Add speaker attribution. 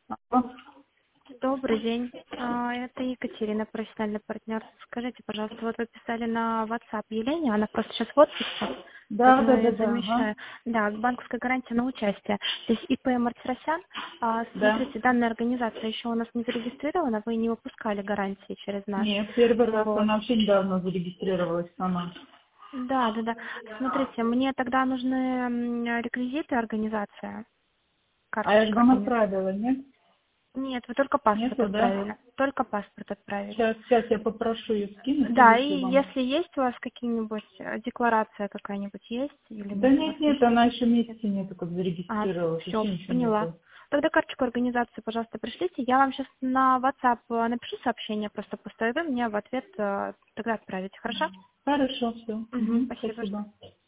Speaker 1: Алло.
Speaker 2: Добрый день. Это Екатерина, профессиональный партнер. Скажите, пожалуйста, вот вы писали на WhatsApp Елене, она просто сейчас в отпуске,
Speaker 1: Да,
Speaker 2: поэтому
Speaker 1: да,
Speaker 2: я
Speaker 1: да,
Speaker 2: ее
Speaker 1: да, ага.
Speaker 2: замещаю. Да, банковская гарантия на участие. То есть ИП Мартиросян,
Speaker 1: Да.
Speaker 2: смотрите, данная организация еще у нас не зарегистрирована, вы не выпускали гарантии через нас.
Speaker 1: Нет, первый раз
Speaker 2: Вот.
Speaker 1: она вообще недавно зарегистрировалась сама.
Speaker 2: Да, да, да. Смотрите, мне тогда нужны реквизиты организации,
Speaker 1: А я же
Speaker 2: карточка
Speaker 1: вам
Speaker 2: организации.
Speaker 1: отправила, нет?
Speaker 2: Нет, вы только паспорт
Speaker 1: Нету, да?
Speaker 2: отправили. Только паспорт отправили.
Speaker 1: Сейчас я попрошу ее скинуть и
Speaker 2: Да, и
Speaker 1: вышлю вам.
Speaker 2: если есть у вас какие-нибудь, декларация какая-нибудь есть, или
Speaker 1: Да
Speaker 2: нет у вас
Speaker 1: нет, нет,
Speaker 2: ничего?
Speaker 1: она еще
Speaker 2: Нет.
Speaker 1: месяца нету, как зарегистрировалась,
Speaker 2: Все,
Speaker 1: вообще ничего
Speaker 2: поняла.
Speaker 1: нету.
Speaker 2: Тогда карточку организации, пожалуйста, пришлите. Я вам сейчас на WhatsApp напишу сообщение просто пустое, вы мне в ответ тогда отправите, хорошо?
Speaker 1: Хорошо, все.
Speaker 2: Угу, спасибо.
Speaker 1: Спасибо.